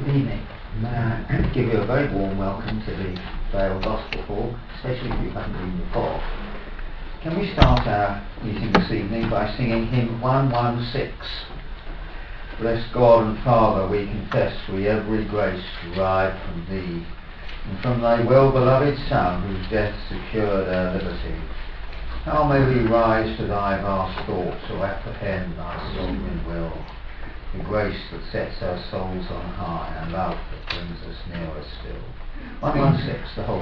Good evening. May I give you a very warm welcome to the Vale Gospel Hall, especially if you haven't been before. Can we start our meeting this evening by singing hymn 116? Bless God and Father, we confess we every grace derive from Thee, and from Thy well-beloved Son, whose death secured our liberty. How may we rise to Thy vast thoughts, or apprehend Thy sovereign will? The grace that sets our souls on high, and love that brings us nearer still. 116, the whole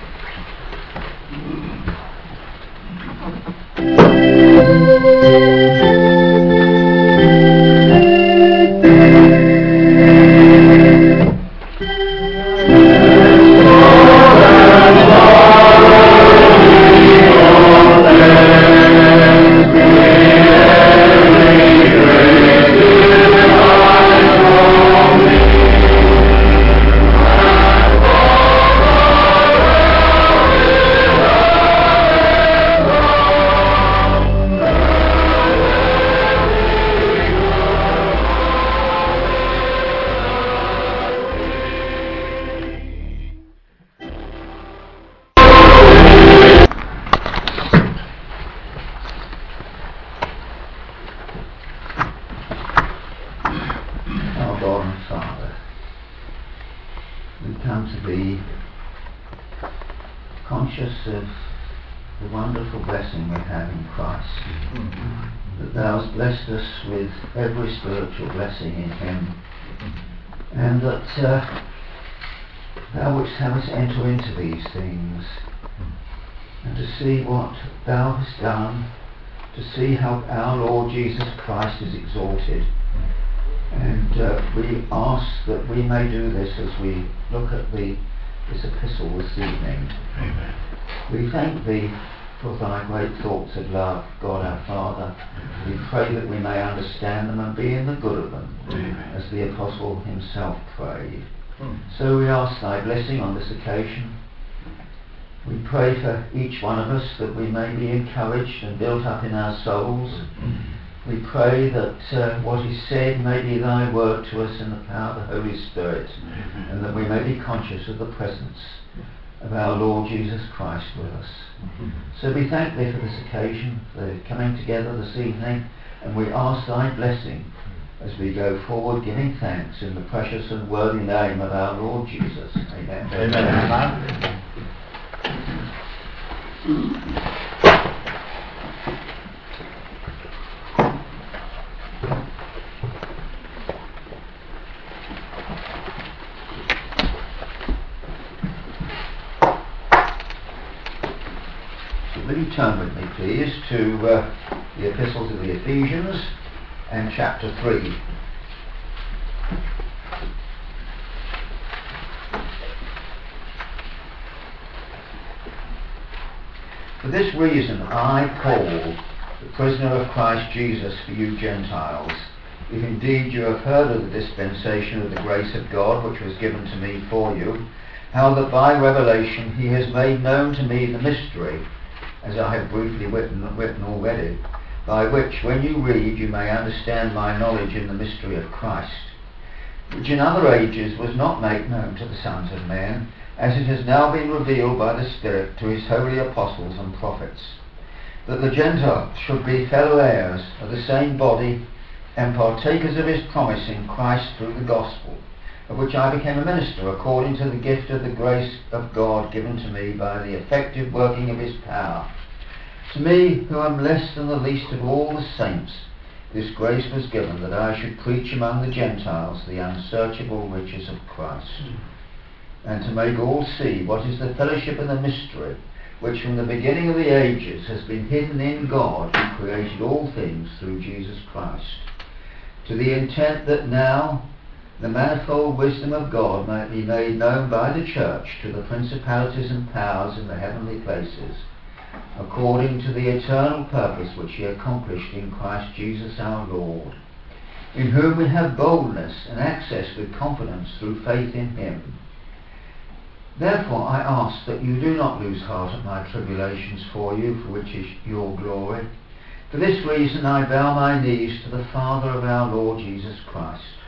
with every spiritual blessing in Him, and that Thou wouldst have us enter into these things and to see what Thou hast done, to see how our Lord Jesus Christ is exalted, and we ask that we may do this as we look at this epistle this evening. Amen. We thank Thee for Thy great thoughts of love, God our Father. We pray that we may understand them and be in the good of them, as the Apostle himself prayed. So we ask Thy blessing on this occasion. We pray for each one of us that we may be encouraged and built up in our souls. We pray that what is said may be Thy word to us in the power of the Holy Spirit, and that we may be conscious of the presence of our Lord Jesus Christ with us. So we thank Thee for this occasion, for coming together this evening, and we ask Thy blessing as we go forward, giving thanks in the precious and worthy name of our Lord Jesus. Amen. Amen. Will you turn with me, please, to the Epistle to the Ephesians and chapter 3. For this reason I, Paul, the prisoner of Christ Jesus for you Gentiles, if indeed you have heard of the dispensation of the grace of God which was given to me for you, how that by revelation He has made known to me the mystery, as I have briefly written already, by which, when you read, you may understand my knowledge in the mystery of Christ, which in other ages was not made known to the sons of men, as it has now been revealed by the Spirit to His holy apostles and prophets, that the Gentiles should be fellow heirs of the same body and partakers of His promise in Christ through the gospel, of which I became a minister according to the gift of the grace of God given to me by the effective working of His power. To me, who am less than the least of all the saints, this grace was given that I should preach among the Gentiles the unsearchable riches of Christ, and to make all see what is the fellowship of the mystery, which from the beginning of the ages has been hidden in God who created all things through Jesus Christ, to the intent that now the manifold wisdom of God might be made known by the church to the principalities and powers in the heavenly places, according to the eternal purpose which He accomplished in Christ Jesus our Lord, in whom we have boldness and access with confidence through faith in Him. Therefore I ask that you do not lose heart at my tribulations for you, for which is your glory. For this reason I bow my knees to the Father of our Lord Jesus Christ,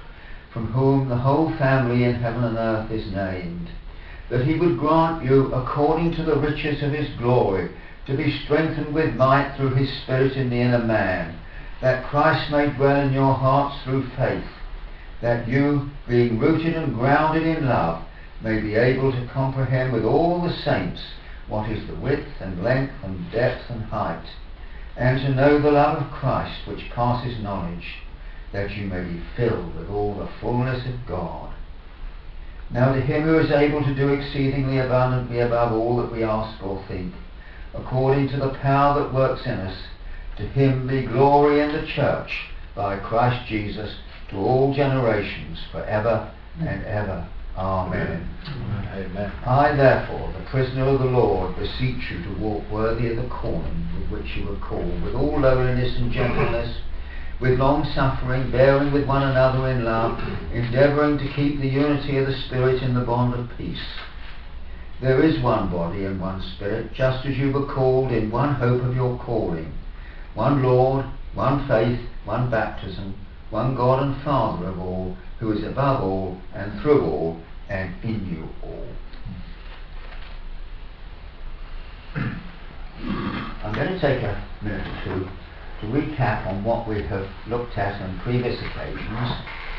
from whom the whole family in heaven and earth is named, that he would grant you, according to the riches of his glory, to be strengthened with might through his Spirit in the inner man, that Christ may dwell in your hearts through faith, that you, being rooted and grounded in love, may be able to comprehend with all the saints what is the width and length and depth and height, and to know the love of Christ which passes knowledge, that you may be filled with all the fullness of God. Now to him who is able to do exceedingly abundantly above all that we ask or think, according to the power that works in us, to him be glory in the church by Christ Jesus to all generations forever and ever. Amen. Amen. I therefore, the prisoner of the Lord, beseech you to walk worthy of the calling with which you were called, with all lowliness and gentleness, with long suffering, bearing with one another in love, endeavouring to keep the unity of the Spirit in the bond of peace. There is one body and one Spirit, just as you were called in one hope of your calling, one Lord, one faith, one baptism, one God and Father of all, who is above all and through all and in you all. I'm going to take a minute or two to recap on what we have looked at on previous occasions,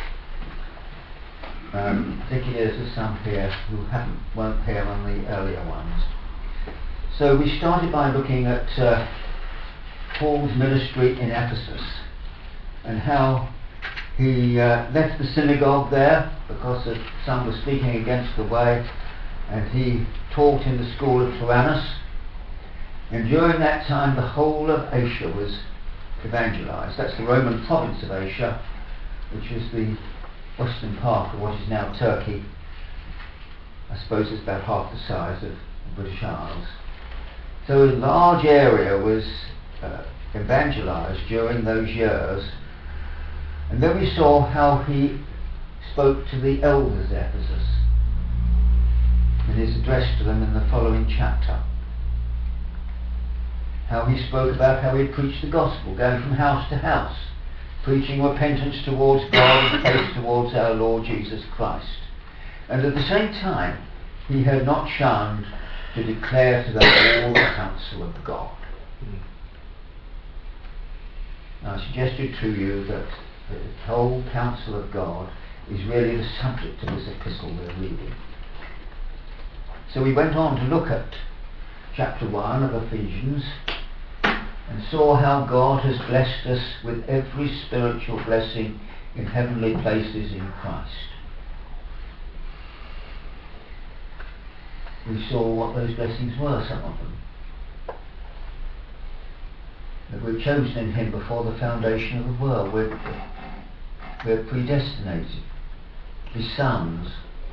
particularly as there's some here who weren't here on the earlier ones. So we started by looking at Paul's ministry in Ephesus and how he left the synagogue there because some were speaking against the way, and he taught in the school of Tyrannus, and during that time the whole of Asia was evangelized. That's the Roman province of Asia, which is the western part of what is now Turkey. I suppose it's about half the size of the British Isles. So a large area was evangelized during those years. And then we saw how he spoke to the elders of Ephesus in his address to them in the following chapter. How he spoke about how he preached the gospel, going from house to house, preaching repentance towards God and faith towards our Lord Jesus Christ. And at the same time, he had not shunned to declare to them all the counsel of God. Now, I suggested to you that the whole counsel of God is really the subject of this epistle we're reading. So we went on to look at chapter 1 of Ephesians and saw how God has blessed us with every spiritual blessing in heavenly places in Christ. We saw what those blessings were, some of them. That we're chosen in him before the foundation of the world. We're predestinated to be sons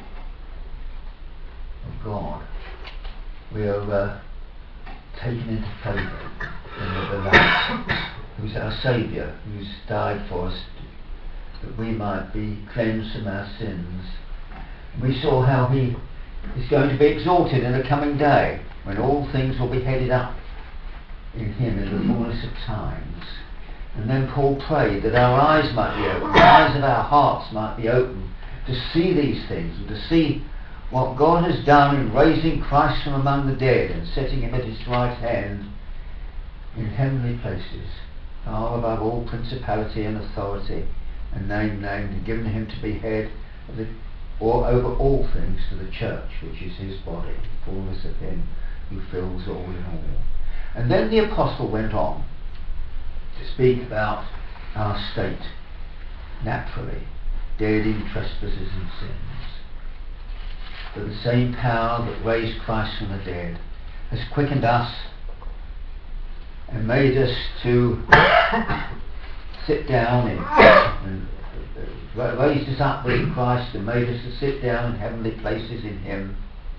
of God. We are taken into favour in the beloved, who's our Saviour, who's died for us that we might be cleansed from our sins. And we saw how he is going to be exalted in the coming day, when all things will be headed up in him in the fullness of times. And then Paul prayed that our eyes might be open, the eyes of our hearts might be open to see these things and to see what God has done in raising Christ from among the dead and setting him at his right hand in heavenly places, far above all principality and authority and name named, and given him to be head of or over all things to the church, which is his body, the fullness of him who fills all in all. And then the apostle went on to speak about our state naturally, dead in trespasses and sins. But the same power that raised Christ from the dead has quickened us and made us to sit down and raised us up with Christ and made us to sit down in heavenly places in him.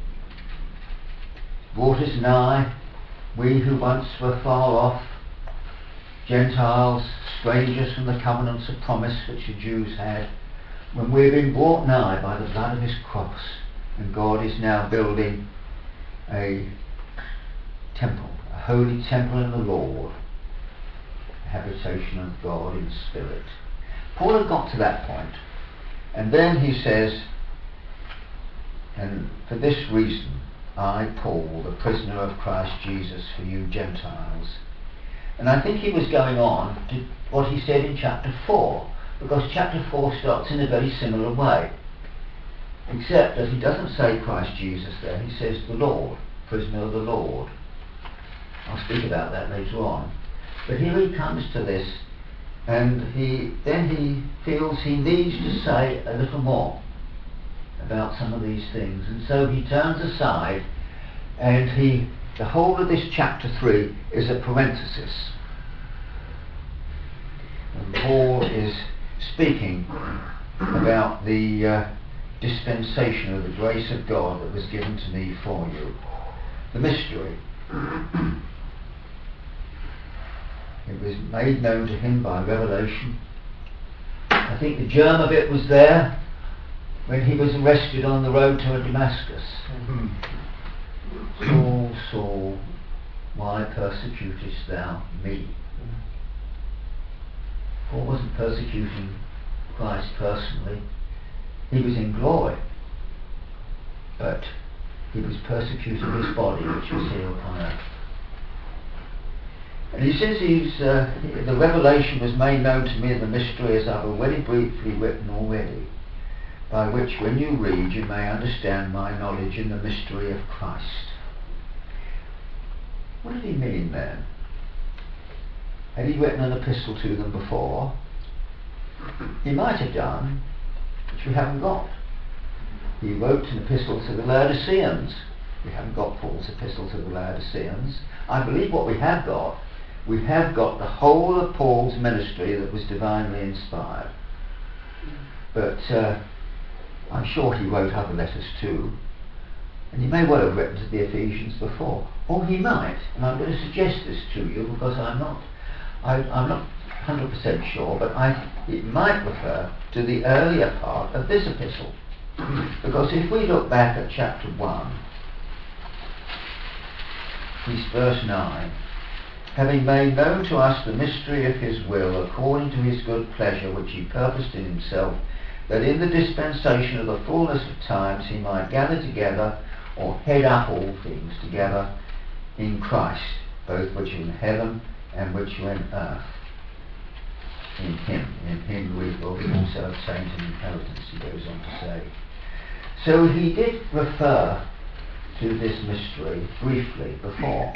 Brought us nigh, we who once were far off, Gentiles, strangers from the covenants of promise which the Jews had, when we've been brought nigh by the blood of his cross, and God is now building a temple, a holy temple in the Lord, a habitation of God in spirit. Paul had got to that point, And then he says, and for this reason I, Paul, the prisoner of Christ Jesus for you Gentiles. And I think he was going on to what he said in chapter 4, because chapter 4 starts in a very similar way, except that he doesn't say Christ Jesus there, he says the Lord, prisoner of the Lord. I'll speak about that later on. But here he comes to this, and he feels he needs to say a little more about some of these things, and so he turns aside, and the whole of this chapter 3 is a parenthesis. And Paul is speaking about the dispensation of the grace of God that was given to me for you. The mystery. It was made known to him by revelation. I think the germ of it was there when he was arrested on the road to Damascus. Saul, Saul, why persecutest thou me? Paul wasn't persecuting Christ personally. He was in glory, but he was persecuting his body, which was here upon earth. And he says the revelation was made known to me in the mystery, as I've already briefly written already, by which when you read you may understand my knowledge in the mystery of Christ. What did he mean then? Had he written an epistle to them before? He might have done, which we haven't got. He wrote an epistle to the Laodiceans. We haven't got Paul's epistle to the Laodiceans. I believe what we have got the whole of Paul's ministry that was divinely inspired. But I'm sure he wrote other letters too. And he may well have written to the Ephesians before. Or he might, and I'm going to suggest this to you because I'm not 100% sure, but it might refer to the earlier part of this epistle. Because if we look back at chapter 1, verse 9, having made known to us the mystery of his will, according to his good pleasure, which he purposed in himself, that in the dispensation of the fullness of times he might gather together, or head up all things together, in Christ, both which are in heaven and which are in earth. In him we will also obtain an inheritance, he goes on to say. So he did refer to this mystery briefly before.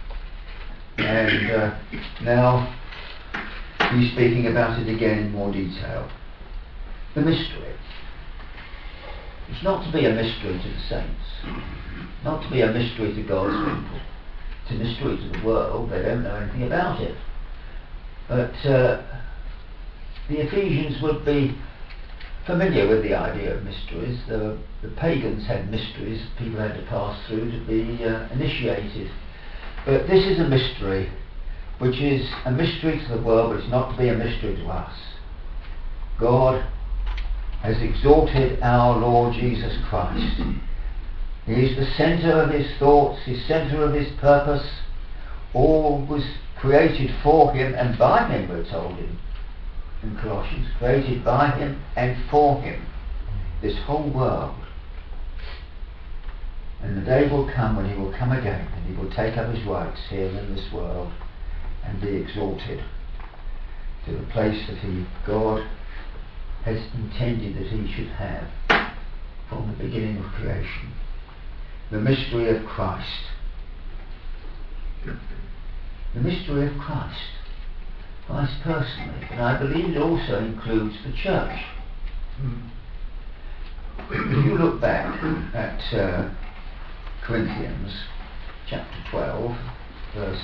And now he's speaking about it again in more detail. The mystery. It's not to be a mystery to the saints, not to be a mystery to God's people. It's a mystery to the world. They don't know anything about it. But the Ephesians would be familiar with the idea of mysteries. The pagans had mysteries people had to pass through to be initiated. But this is a mystery, which is a mystery to the world, but it's not to be a mystery to us. God has exalted our Lord Jesus Christ. He is the centre of his thoughts, his centre of his purpose. All was created for him and by him, we're told in Colossians, created by him and for him, this whole world. And the day will come when he will come again and he will take up his rights here in this world and be exalted to the place that God has intended that he should have from the beginning of creation. The mystery of Christ. The mystery of Christ. Christ personally. And I believe it also includes the church. If you look back at Corinthians chapter 12, verse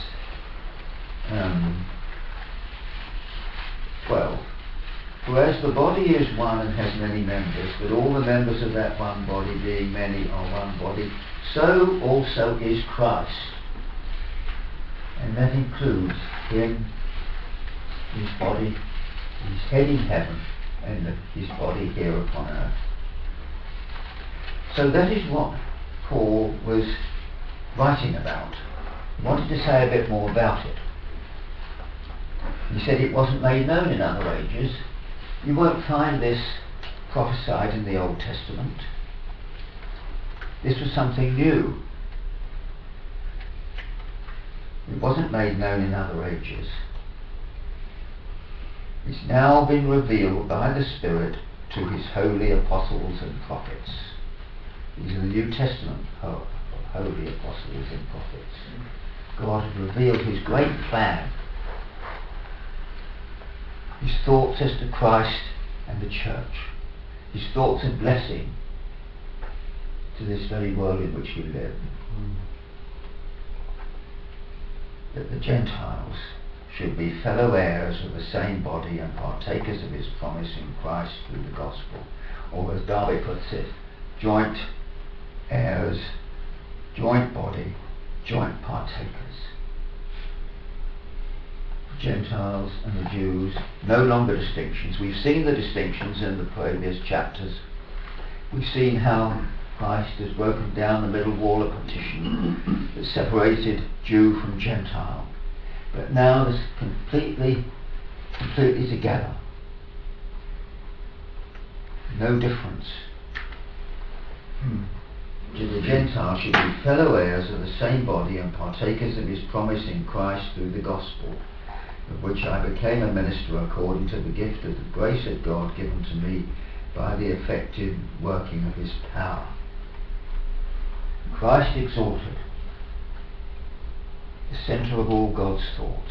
12. For as the body is one and has many members, but all the members of that one body, being many, are one body, so also is Christ. And that includes him, his body, his head in heaven, and his body here upon earth. So that is what Paul was writing about. He wanted to say a bit more about it. He said it wasn't made known in other ages. You won't find this prophesied in the Old Testament. This was something new. It wasn't made known in other ages. It's now been revealed by the Spirit to his holy apostles and prophets. These are the New Testament holy apostles and prophets. God had revealed his great plan, his thoughts as to Christ and the church, his thoughts of blessing to this very world in which we live. That the Gentiles should be fellow heirs of the same body and partakers of his promise in Christ through the gospel. Or as Darby puts it, joint heirs, joint body, joint partakers. Gentiles and the Jews, no longer distinctions. We've seen the distinctions in the previous chapters. We've seen how Christ has broken down the middle wall of partition that separated Jew from Gentile. But now there's completely together. No difference. To the Gentiles should be fellow heirs of the same body and partakers of his promise in Christ through the gospel, of which I became a minister according to the gift of the grace of God given to me by the effective working of his power. Christ exalted, the centre of all God's thoughts,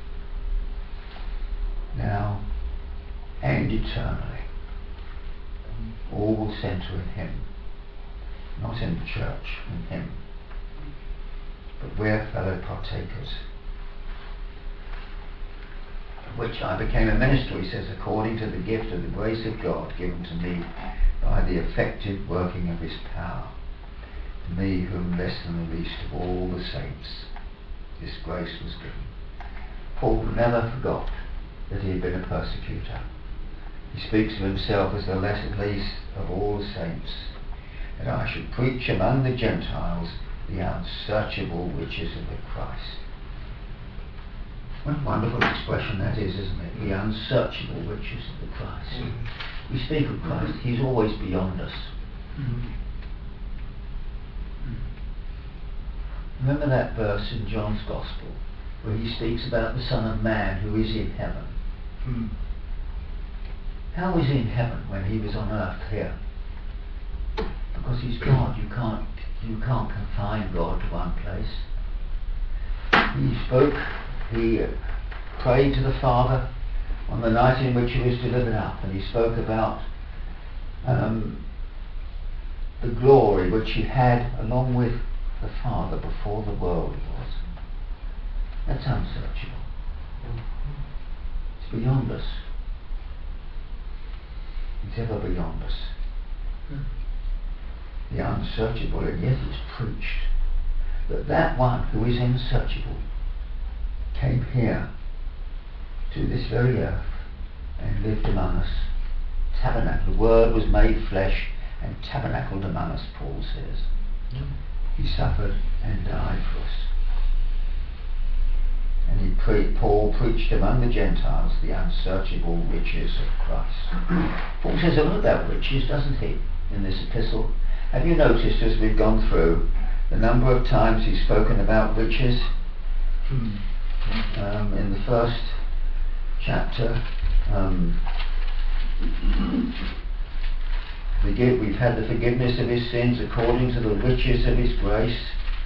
now and eternally. All will centre in him, not in the church, in him. But we're fellow partakers, of which I became a minister, he says, according to the gift of the grace of God given to me by the effective working of his power. To me, whom less than the least of all the saints, this grace was given. Paul never forgot that he had been a persecutor. He speaks of himself as the least of all the saints, that I should preach among the Gentiles the unsearchable riches of the Christ. What a wonderful expression that is, isn't it? The unsearchable riches of the Christ. We speak of Christ, he's always beyond us. Remember that verse in John's Gospel where he speaks about the Son of Man who is in heaven. How was he in heaven when he was on earth here? Because he's God. You can't confine God to one place. He spoke, he prayed to the Father on the night in which he was delivered up, and he spoke about the glory which he had along with the Father before the world was. That's unsearchable. It's beyond us. It's ever beyond us. The unsearchable, and yet it's preached that that one who is unsearchable came here to this very earth and lived among us. Tabernacle. The Word was made flesh and tabernacled among us, Paul says. He suffered and died for us. And Paul preached among the Gentiles the unsearchable riches of Christ. Paul says a lot about riches, doesn't he, in this epistle? Have you noticed as we've gone through the number of times he's spoken about riches? In the first chapter, we've had the forgiveness of his sins according to the riches of his grace.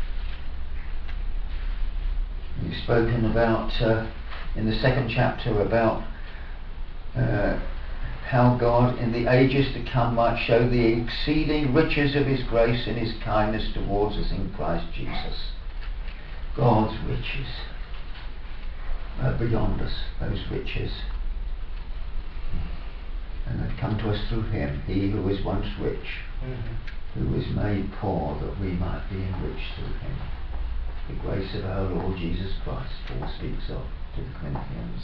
We've spoken about, in the second chapter, about how God in the ages to come might show the exceeding riches of his grace and his kindness towards us in Christ Jesus. God's riches are beyond us, those riches. And they've come to us through him, he who was once rich, who was made poor that we might be enriched through him. The grace of our Lord Jesus Christ, Paul speaks of to the Corinthians.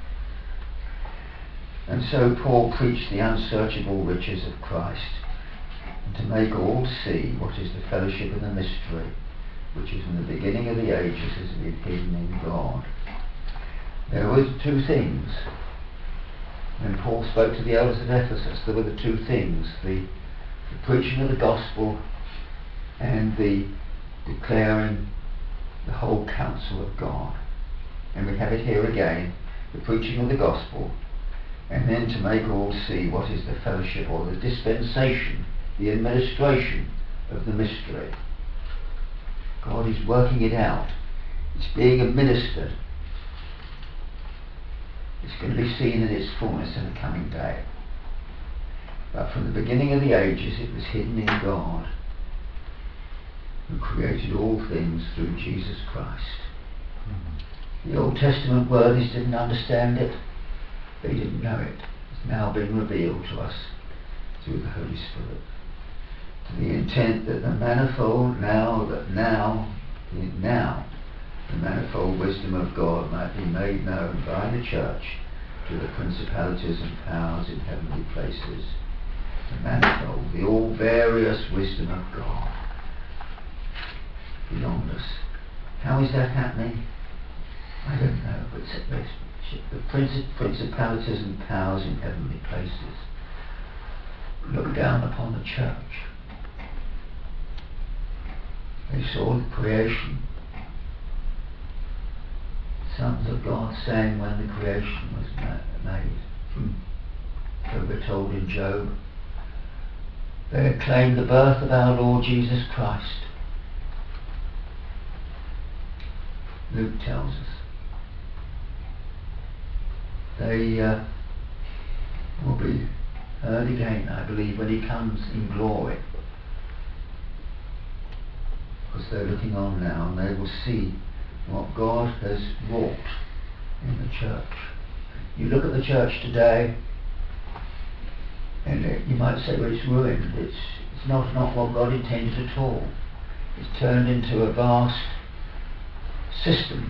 And so Paul preached the unsearchable riches of Christ, and to make all see what is the fellowship of the mystery, which is from the beginning of the ages has been hidden in God. There were two things. When Paul spoke to the elders of Ephesus, there were the two things, the preaching of the gospel and the declaring the whole counsel of God. And we have it here again, the preaching of the gospel, and then to make all see what is the fellowship or the dispensation, the administration of the mystery. God is working it out. It's being administered. It's going to be seen in its fullness in the coming day. But from the beginning of the ages it was hidden in God, who created all things through Jesus Christ. The Old Testament worthies didn't understand it. They didn't know it. It's now been revealed to us through the Holy Spirit. To the intent that the manifold the manifold wisdom of God might be made known by the church to the principalities and powers in heavenly places. The manifold, the all various wisdom of God beyond us. How is that happening? I don't know, but the principalities and powers in heavenly places look down upon the church. They saw the creation. Sons of God sang when the creation was made. So we're told in Job. They acclaimed the birth of our Lord Jesus Christ. Luke tells us. They will be heard again, I believe, when he comes in glory. Because they're looking on now and they will see what God has wrought in the church. You look at the church today and you might say, well, it's ruined. It's not what God intended at all. It's turned into a vast system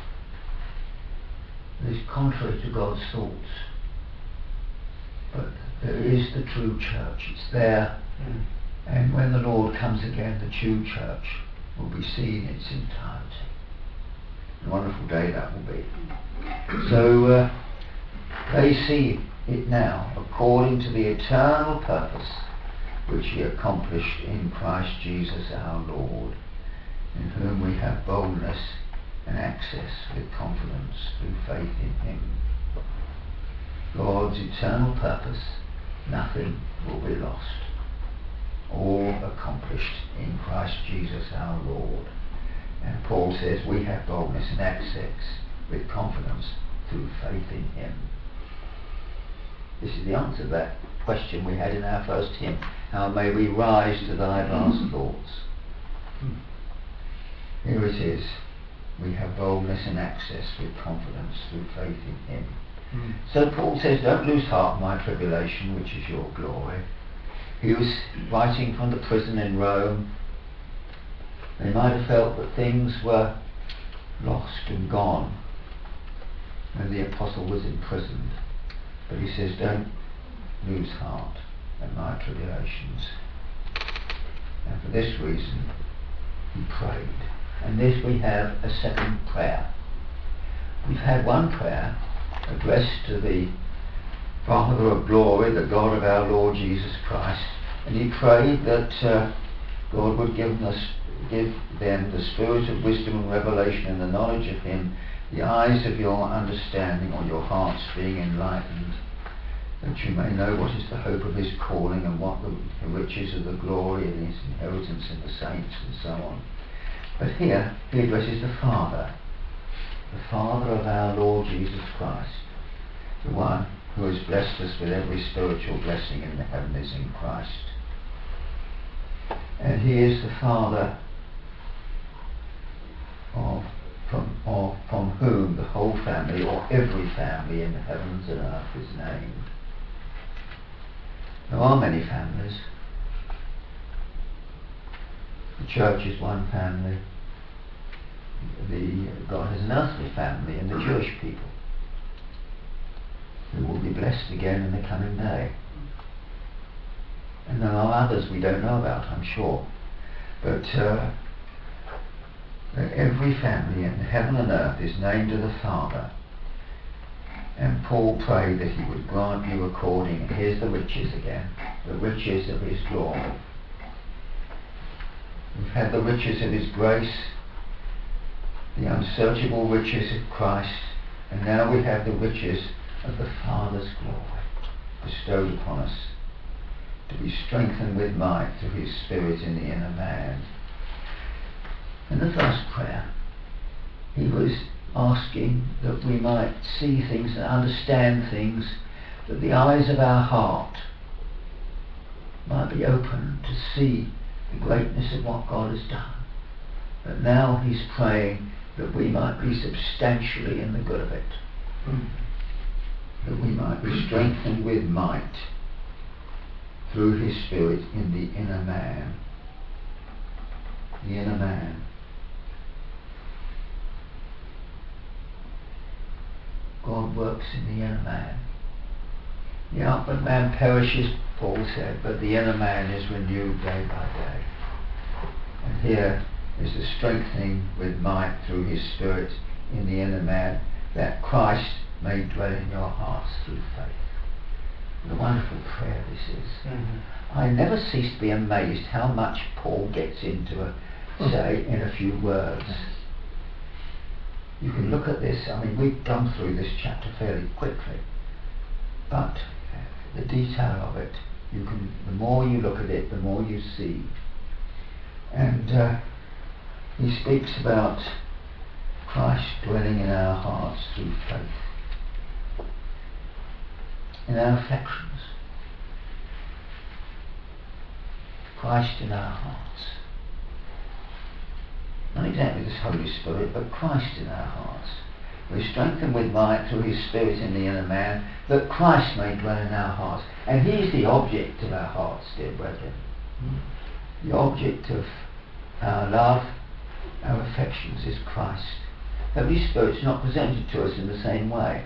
that is contrary to God's thoughts. But there is the true church. It's there. And when the Lord comes again, the true church will be seen in its entirety. A wonderful day that will be. So they see it now according to the eternal purpose which he accomplished in Christ Jesus our Lord, in whom we have boldness and access with confidence through faith in him. God's eternal purpose, nothing will be lost. All accomplished in Christ Jesus our Lord. And Paul says we have boldness and access with confidence through faith in him. This is the answer to that question we had in our first hymn. How may we rise to thy vast thoughts? Here it is. We have boldness and access with confidence through faith in him. So Paul says, don't lose heart in my tribulation, which is your glory. He was writing from the prison in Rome. They might have felt that things were lost and gone when the apostle was imprisoned. But he says, don't lose heart at my tribulations. And for this reason, he prayed. And this we have a second prayer. We've had one prayer addressed to the Father of glory, the God of our Lord Jesus Christ, and he prayed that God would give them the spirit of wisdom and revelation and the knowledge of him, the eyes of your understanding or your hearts being enlightened, that you may know what is the hope of his calling and what the riches of the glory and his inheritance in the saints and so on. But here he addresses the Father of our Lord Jesus Christ, the one who has blessed us with every spiritual blessing in the heavens in Christ. And he is the Father from whom the whole family, or every family in the heavens and earth, is named. There are many families. The church is one family. God has an earthly family in the Jewish people, who will be blessed again in the coming day. And there are others we don't know about, I'm sure. But every family in heaven and earth is named to the Father. And Paul prayed that he would grant you according, and here's the riches again, the riches of his glory. We've had the riches of his grace, the unsearchable riches of Christ, and now we have the riches of the Father's glory bestowed upon us, to be strengthened with might through his Spirit in the inner man. In the first prayer, he was asking that we might see things and understand things, that the eyes of our heart might be open to see the greatness of what God has done. But now he's praying that we might be substantially in the good of it. That we might be strengthened with might through his Spirit in the inner man. The inner man. God works in the inner man. The outward man perishes, Paul said, but the inner man is renewed day by day. And here is the strengthening with might through his Spirit in the inner man, that Christ may dwell in your hearts through faith. What a wonderful prayer this is. I never cease to be amazed how much Paul gets into say in a few words. You can look at this, I mean, we've gone through this chapter fairly quickly, but the detail of it, the more you look at it, the more you see. And he speaks about Christ dwelling in our hearts through faith, in our affections. Christ in our hearts. Not exactly this Holy Spirit, but Christ in our hearts. We're strengthened with might through his Spirit in the inner man, that Christ may dwell in our hearts. And he's the object of our hearts, dear brethren. The object of our love, our affections is Christ. The Holy Spirit's not presented to us in the same way.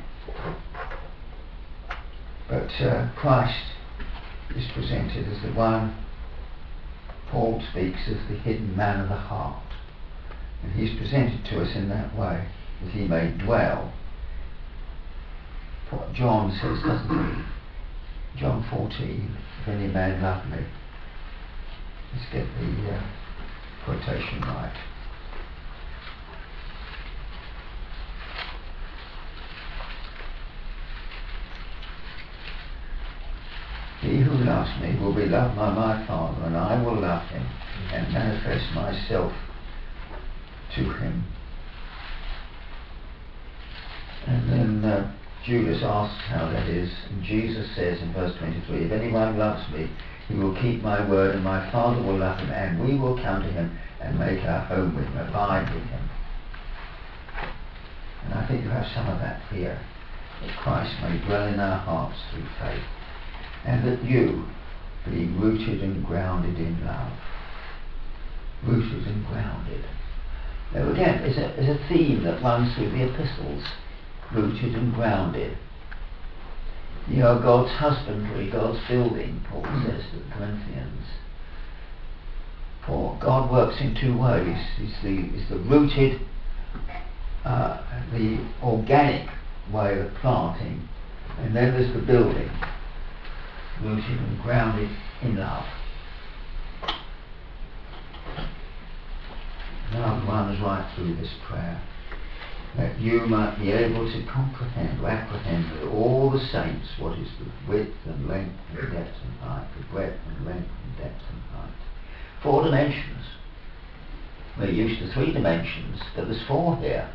But Christ is presented as the one Paul speaks as the hidden man of the heart. And he's presented to us in that way, that he may dwell. What John says, doesn't he? John 14, if any man love me. Let's get the quotation right. He who loves me will be loved by my Father, and I will love him and manifest myself to him. And then Judas asks how that is, and Jesus says in verse 23, if anyone loves me, he will keep my word, and my Father will love him, and we will come to him and make our home with him, abide with him. And I think you have some of that here, that Christ may dwell in our hearts through faith, and that you, being rooted and grounded in love, rooted and grounded. Now again, is a theme that runs through the epistles, rooted and grounded. You are God's husbandry, God's building, Paul says to the Corinthians. For God works in two ways. He's the rooted, the organic way of planting, and then there's the building, rooted and grounded in love. Love runs right through this prayer, that you might be able to comprehend, or apprehend with all the saints what is the width and length and depth and height, the breadth and length and depth and height. 4 dimensions. We're used to 3 dimensions, but there's 4 here.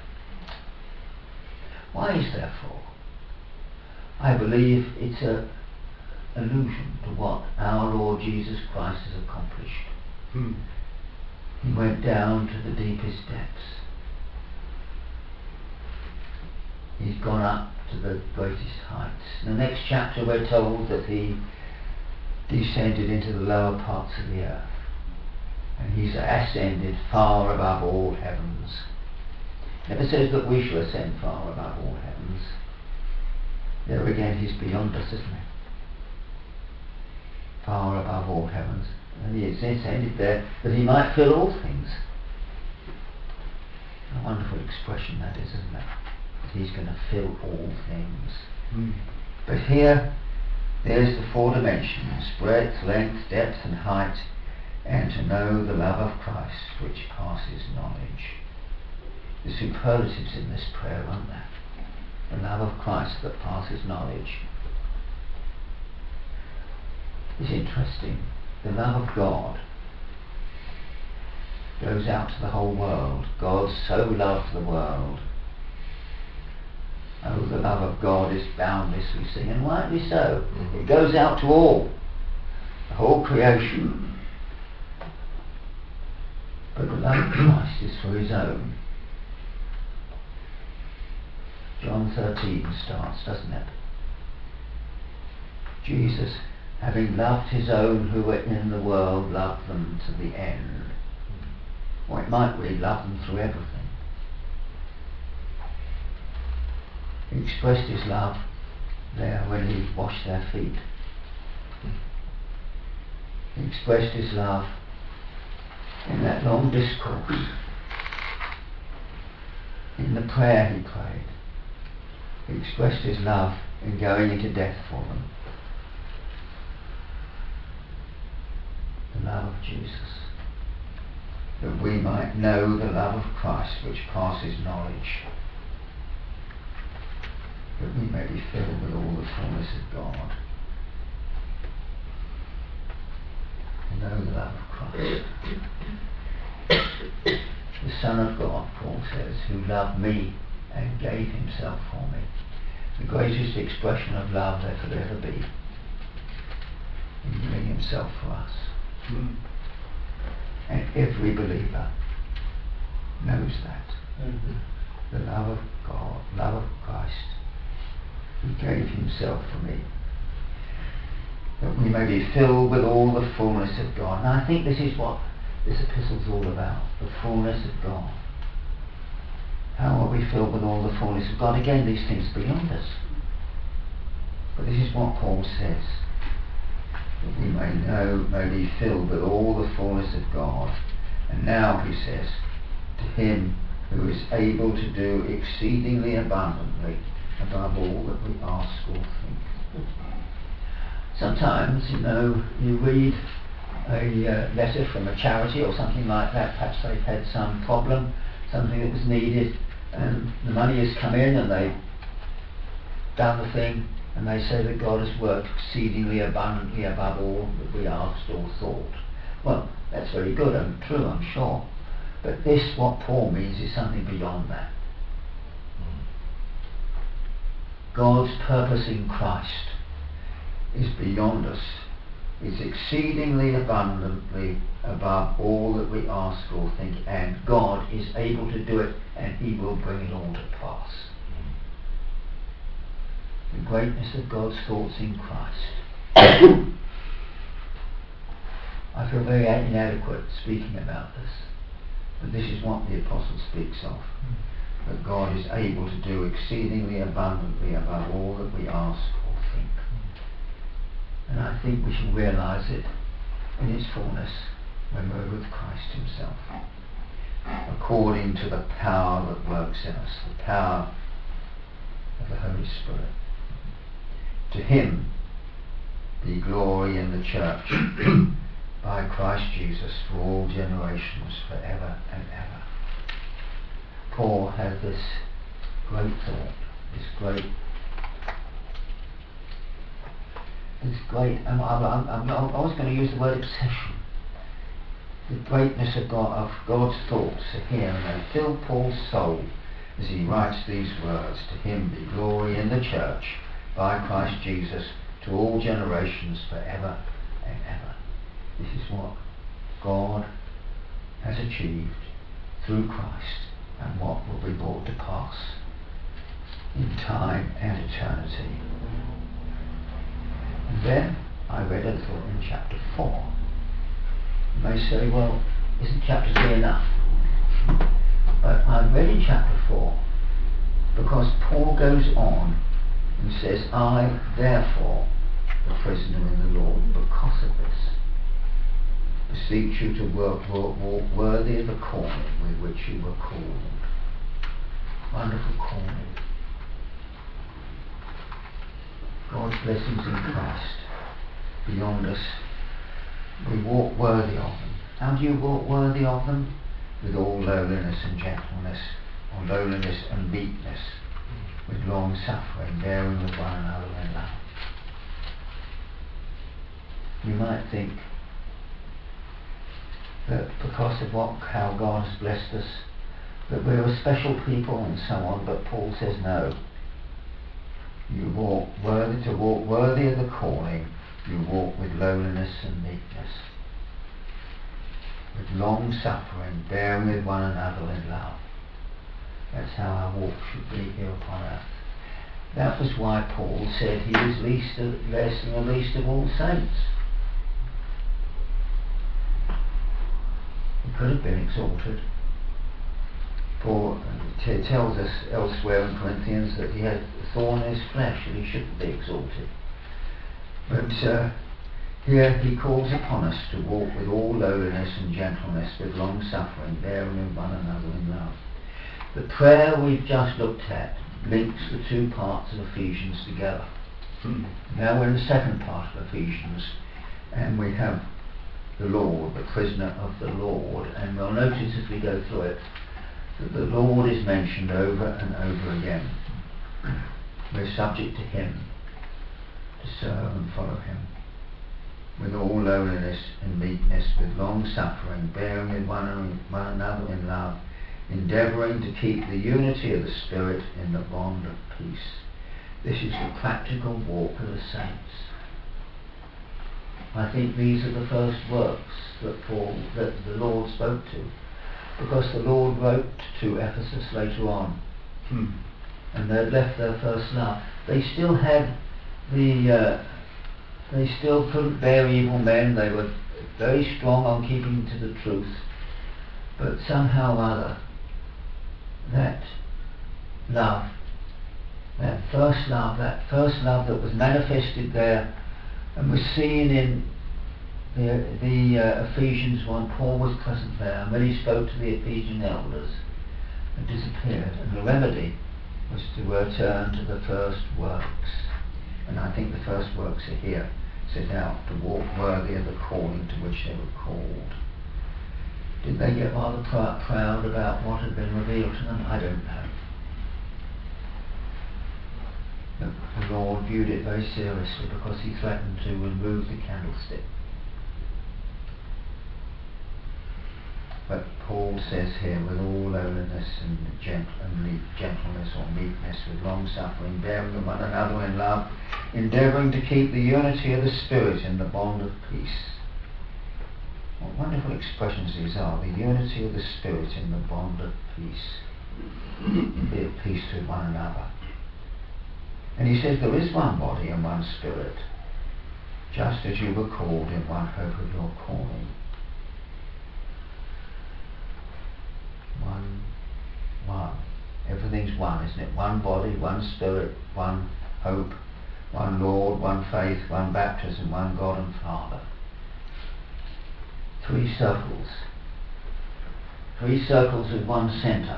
Why is there 4? I believe it's an allusion to what our Lord Jesus Christ has accomplished. He went down to the deepest depths. He's gone up to the greatest heights. In the next chapter we're told that he descended into the lower parts of the earth. And he's ascended far above all heavens. It never says that we shall ascend far above all heavens. There again he's beyond us, isn't he? Far above all heavens. And he ascended there that he might fill all things. A wonderful expression that is, isn't it? that he's going to fill all things. But here, there's the four dimensions: breadth, length, depth and height, and to know the love of Christ which passes knowledge. The superlatives in this prayer, aren't there? The love of Christ that passes knowledge. It's interesting. The love of God goes out to the whole world. God so loved the world. Oh, the love of God is boundless, we sing, and rightly so. It goes out to all, the whole creation. But the love of Christ is for his own. John 13 starts, doesn't it? Jesus, having loved his own who were in the world, loved them to the end. Or it might read, loved them through everything. He expressed his love there when he washed their feet. He expressed his love in that long discourse, in the prayer he prayed. He expressed his love in going into death for them. The love of Jesus, that we might know the love of Christ which passes knowledge, that we may be filled with all the fullness of God. To know the love of Christ. The Son of God, Paul says, who loved me and gave himself for me. The greatest expression of love there could ever be, in giving himself for us. And every believer knows that. The love of God, love of Christ, who gave himself for me, that we may be filled with all the fullness of God. And I think this is what this epistle is all about, the fullness of God. How are we filled with all the fullness of God? Again, these things beyond us. But this is what Paul says, that we may be filled with all the fullness of God. And now, he says, to him who is able to do exceedingly abundantly above all that we ask or think. Sometimes, you read a letter from a charity or something like that. Perhaps they've had some problem, something that was needed, and the money has come in and they've done the thing, and they say that God has worked exceedingly abundantly above all that we asked or thought. Well, that's very good and true, I'm sure. But this, what Paul means, is something beyond that. God's purpose in Christ is beyond us. It's exceedingly abundantly above all that we ask or think, and God is able to do it, and he will bring it all to pass. The greatness of God's thoughts in Christ. I feel very inadequate speaking about this, but this is what the apostle speaks of, that God is able to do exceedingly abundantly above all that we ask or think. And I think we should realise it in its fullness when we're with Christ himself, according to the power that works in us, the power of the Holy Spirit. To him be glory in the church by Christ Jesus for all generations, forever and ever. Paul had this great thought, I was going to use the word obsession. The greatness of God's thoughts are here, and they fill Paul's soul as he writes these words. To him be glory in the church by Christ Jesus to all generations forever and ever. This is what God has achieved through Christ, and what will be brought to pass in time and eternity. And then I read a little in chapter 4. You may say, well, isn't chapter 3 enough? But I read in chapter 4 because Paul goes on and says, I, therefore, the prisoner in the Lord, because of this, beseech you to walk worthy of the calling with which you were called. Wonderful calling. God's blessings in Christ beyond us. We walk worthy of them. How do you walk worthy of them? With all lowliness and gentleness, or lowliness and meekness, with long suffering, bearing with one another in love. You might think that because of how God has blessed us, that we're a special people and so on, but Paul says no. You walk worthy of the calling, you walk with lowliness and meekness, with long suffering, bearing with one another in love. That's how our walk should be here upon earth. That was why Paul said he was less than the least of all saints. He could have been exalted. Paul tells us elsewhere in Corinthians that he had a thorn in his flesh and he shouldn't be exalted. But here he calls upon us to walk with all lowliness and gentleness, with long suffering, bearing with one another in love. The prayer we've just looked at links the two parts of Ephesians together. Now we're in the second part of Ephesians, and we have the Lord, the prisoner of the Lord, and we'll notice as we go through it that the Lord is mentioned over and over again. We're subject to Him, to serve and follow Him, with all lowliness and meekness, with long suffering, bearing with one another in love, endeavouring to keep the unity of the Spirit in the bond of peace. This is the practical walk of the saints. I think these are the first works that the Lord spoke to, because the Lord wrote to Ephesus later on, and they'd left their first love. They still had they still couldn't bear evil men. They were very strong on keeping to the truth, but somehow or other, that love, that first love that was manifested there and was seen in the Ephesians 1, Paul was present there, and when he spoke to the Ephesian elders, it disappeared, and the remedy was to return to the first works. And I think the first works are here, set out to walk worthy of the calling to which they were called. Did they get rather proud about what had been revealed to them? I don't know. But the Lord viewed it very seriously, because He threatened to remove the candlestick. But Paul says here, with all lowliness and gentleness or meekness, with long suffering, bearing with one another in love, endeavouring to keep the unity of the Spirit in the bond of peace. What wonderful expressions these are, the unity of the Spirit in the bond of peace. Be at peace with one another. And he says there is one body and one Spirit, just as you were called in one hope of your calling. One. Everything's one, isn't it? One body, one Spirit, one hope, one Lord, one faith, one baptism, one God and Father. Three circles with one centre.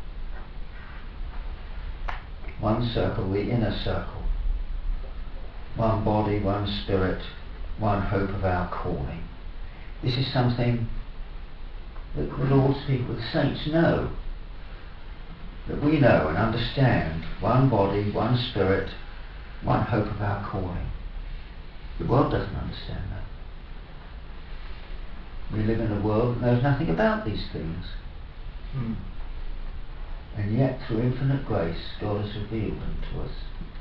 One circle, the inner circle. One body, one Spirit, one hope of our calling. This is something that the Lord's people, the saints, know. That we know and understand. One body, one Spirit, one hope of our calling. The world doesn't understand that. We live in a world that knows nothing about these things. And yet, through infinite grace, God has revealed them to us.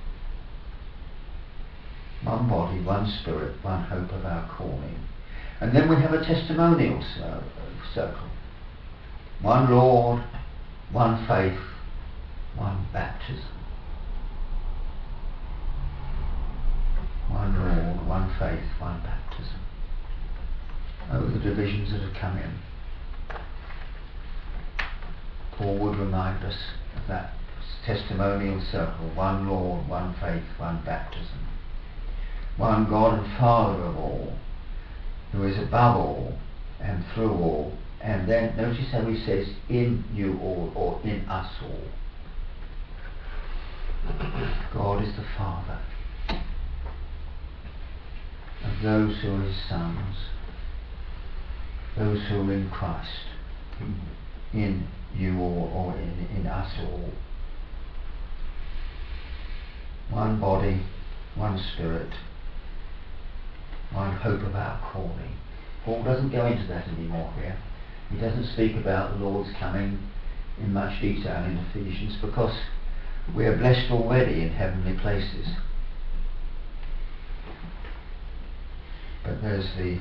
One body, one Spirit, one hope of our calling. And then we have a testimonial circle. One Lord, one faith, one baptism. One Lord, one faith, one baptism. Oh, the divisions that have come in. Paul would remind us of that testimonial circle. One Lord, one faith, one baptism. One God and Father of all, who is above all and through all. And then notice how he says, in you all, or in us all. God is the Father. of those who are his sons, those who are in Christ, in you all, or in us all. One body, one spirit, one hope of our calling. Paul doesn't go into that anymore here. He doesn't speak about the Lord's coming in much detail in Ephesians, because we are blessed already in heavenly places. But there's the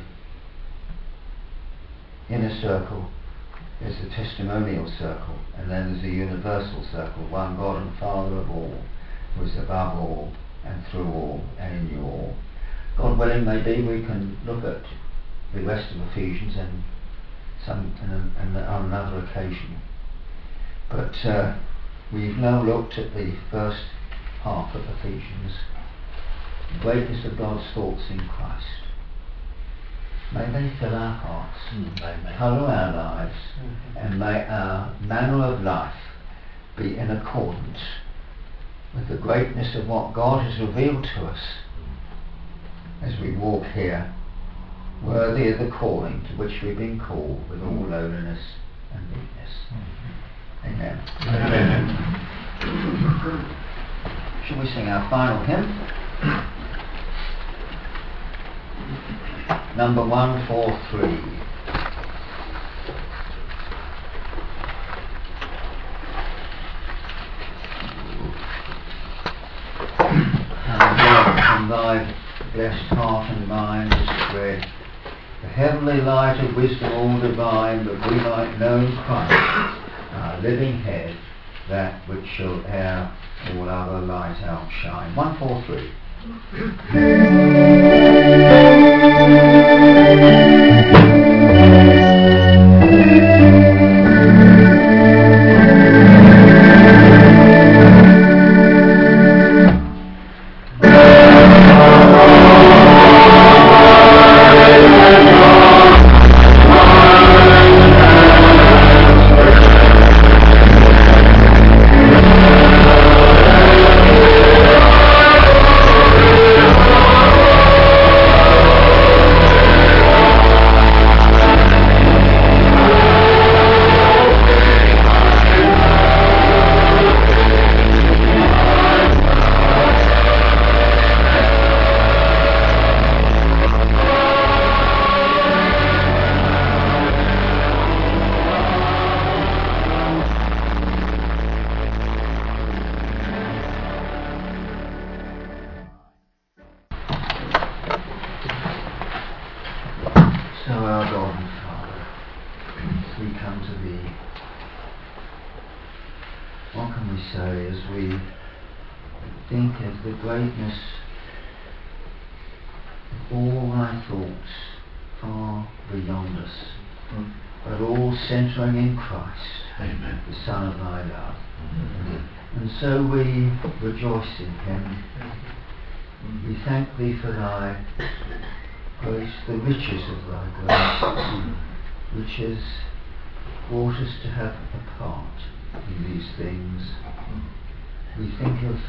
inner circle, there's the testimonial circle, and then there's the universal circle, one God and Father of all, who is above all and through all and in you all. God willing, maybe we can look at the rest of Ephesians and on another occasion. But we've now looked at the first half of Ephesians, the greatness of God's thoughts in Christ. May they fill our hearts, colour our lives, and may our manner of life be in accordance with the greatness of what God has revealed to us as we walk here, worthy of the calling to which we've been called with all lowliness and meekness. Amen. Amen. Shall we sing our final hymn? Number 143. From thy blessed heart and mind is spread the heavenly light of wisdom all divine, that we might know Christ, our living head, that which shall e'er all other light outshine. 143. The greatness of all thy thoughts far beyond us, but all centering in Christ, Amen, the Son of thy love. Amen. And so we rejoice in him. We thank thee for thy grace, the riches of thy grace, which has brought us to have a part in these things. We think of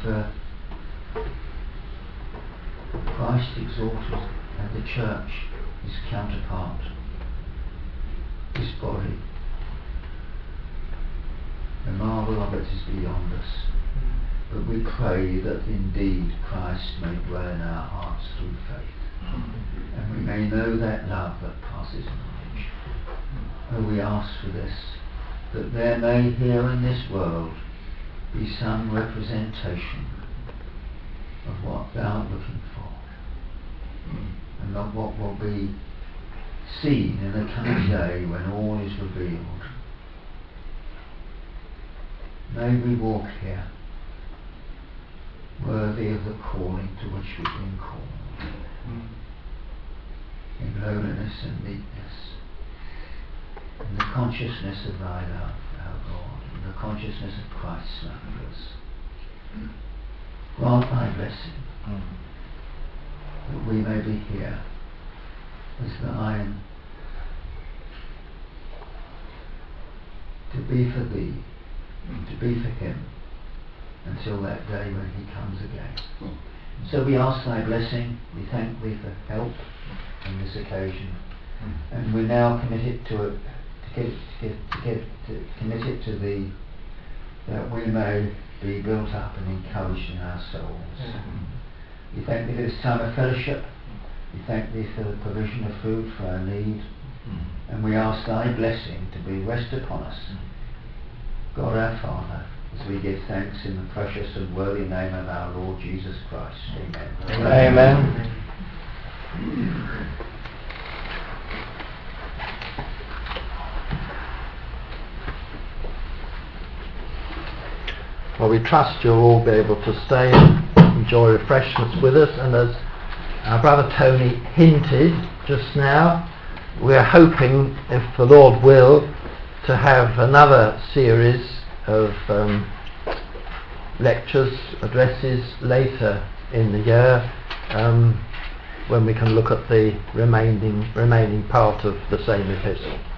Christ exalted and the church, his counterpart, his body. The marvel of it is beyond us, but we pray that indeed Christ may dwell in our hearts through faith, and we may know that love that passes knowledge. And we ask for this, that there may here in this world be some representation of what thou art looking for, and of what will be seen in the coming day when all is revealed. May we walk here worthy of the calling to which we've been called, in lowliness and meekness, in the consciousness of thy love, our God, in the consciousness of Christ's love for us. Grant thy blessing, that we may be here as thine, to be for thee, to be for him, until that day when he comes again. So we ask thy blessing, we thank thee for help on this occasion, and we now commit it to thee, that we may be built up and encouraged in our souls. We thank thee for this time of fellowship, we thank thee for the provision of food for our need, and we ask thy blessing to be rest upon us, God our Father, as we give thanks in the precious and worthy name of our Lord Jesus Christ. Amen. Amen. Well, we trust you'll all be able to stay and enjoy refreshments with us, and as our brother Tony hinted just now, we're hoping, if the Lord will, to have another series of lectures, addresses later in the year, when we can look at the remaining part of the same epistle.